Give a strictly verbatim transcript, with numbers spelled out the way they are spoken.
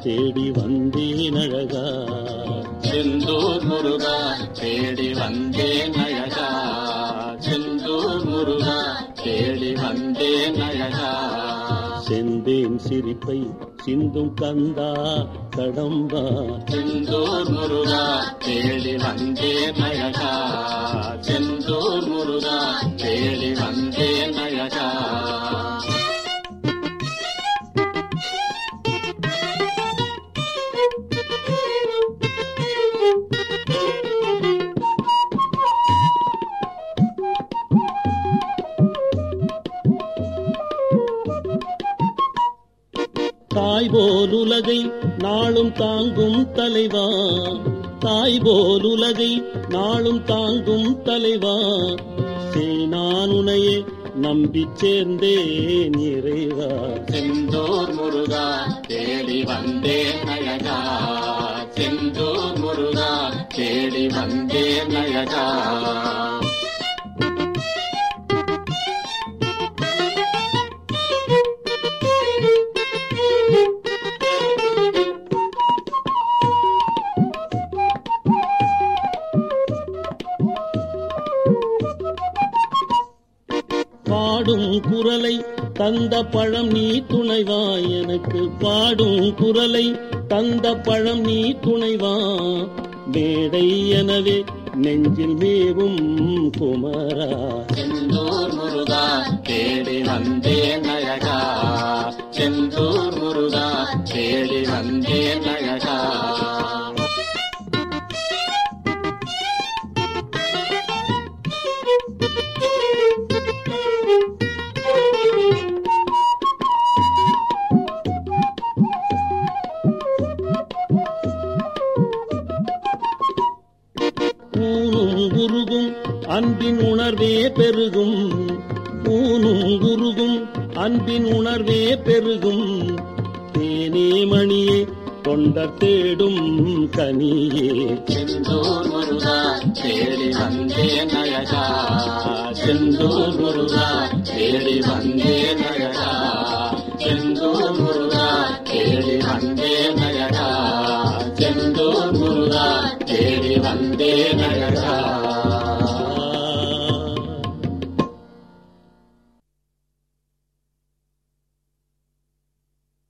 தேடி வந்தேன் அழகா. செந்தூர் முருகா தேடி வந்தேன் அழகா. செந்தூர் முருகா தேடி வந்தேன் அழகா. செந்தேன் சிரிப்பை சிந்தும் கந்தா கடம்பா. செந்தூர் முருகா தேடி வந்தேன் அழகா. செந்தூர் முருகா தேடி வந்தேன் அழகா. தாய் போல் உலகை நாளும் தாங்கும் தலைவா. தாய் போல் உலகை நாளும் தாங்கும் தலைவா. சேனானுனையே நம்பி சேர்ந்தேன் இறைவா. செந்தூர் முருகா தேடி வந்தேன் அழகா. செந்தூர் முருகா தேடி வந்தேன் அழகா. பாடும் குரலை தந்த பழம் நீ துணைவா. எனக்கு பாடும் குரலை தந்த பழம் நீ துணைவா. மேடை எனவே நெஞ்சில் மேவும் குமரா. செந்தூர் முருகா தேடி வந்தேன் அழகா. செந்தூர் முருகா தேடி வந்தேன் அழகா. ஊனும் குருகும் அன்பின் உணர்வே பெருகும். ஊனும் குருகும் அன்பின் உணர்வே பெருகும். தேனே மணியே தொண்டர் தேடும் கனியே. செந்தூர் முருகா தேடி வந்தேன் அழகா. செந்தூர் முருகா தேடி வந்தேன் அழகா. செந்தூர் முருகா தேடி வந்தேன் அழகா. செந்தூர் முருகா தேடி வந்தேன் அழகா.